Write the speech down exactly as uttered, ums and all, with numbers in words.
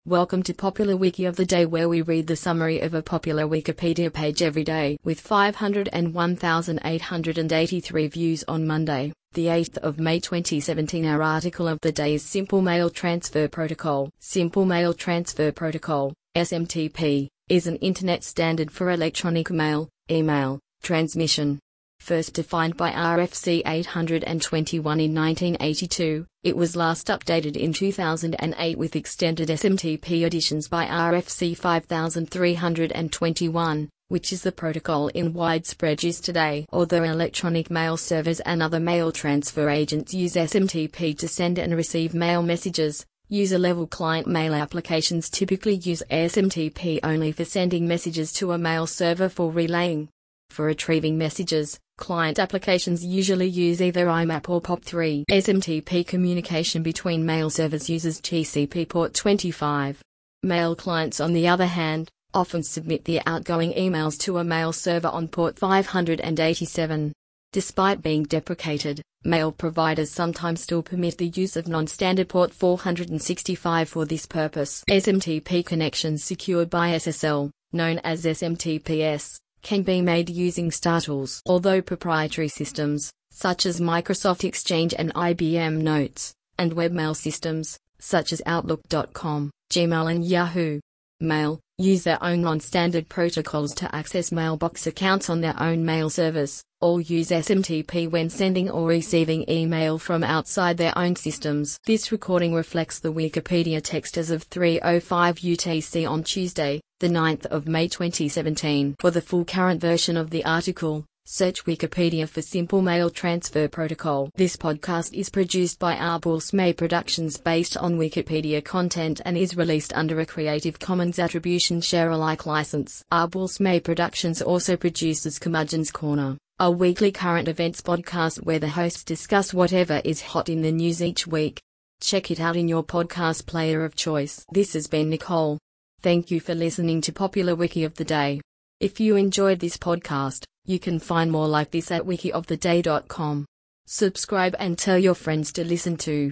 Welcome to Popular Wiki of the Day, where we read the summary of a popular Wikipedia page every day, with five hundred one thousand eight hundred eighty-three views on Monday, the eighth of May twenty seventeen. Our article of the day is Simple Mail Transfer Protocol. Simple Mail Transfer Protocol, S M T P, is an internet standard for electronic mail, email, transmission. First defined by R F C eight twenty-one in nineteen eighty-two, it was last updated in two thousand eight with extended S M T P additions by R F C five three twenty-one, which is the protocol in widespread use today. Although electronic mail servers and other mail transfer agents use S M T P to send and receive mail messages, user-level client mail applications typically use S M T P only for sending messages to a mail server for relaying. For retrieving messages, client applications usually use either I M A P or P O P three. S M T P communication between mail servers uses T C P port twenty-five. Mail clients, on the other hand, often submit their outgoing emails to a mail server on port five hundred eighty-seven. Despite being deprecated, mail providers sometimes still permit the use of non-standard port four hundred sixty-five for this purpose. S M T P connections secured by S S L, known as S M T P S, can be made using StarTools. Although proprietary systems, such as Microsoft Exchange and I B M Notes, and webmail systems, such as Outlook dot com, Gmail and Yahoo Mail, use their own non-standard protocols to access mailbox accounts on their own mail servers, all use S M T P when sending or receiving email from outside their own systems. This recording reflects the Wikipedia text as of three oh five U T C on Tuesday, the ninth of May twenty seventeen. For the full current version of the article, search Wikipedia for Simple Mail Transfer Protocol. This podcast is produced by Arbulls May Productions based on Wikipedia content and is released under a Creative Commons Attribution Share Alike license. Arbulls May Productions also produces Curmudgeon's Corner, a weekly current events podcast where the hosts discuss whatever is hot in the news each week. Check it out in your podcast player of choice. This has been Nicole. Thank you for listening to Popular Wiki of the Day. If you enjoyed this podcast, you can find more like this at wiki of the day dot com. Subscribe and tell your friends to listen to.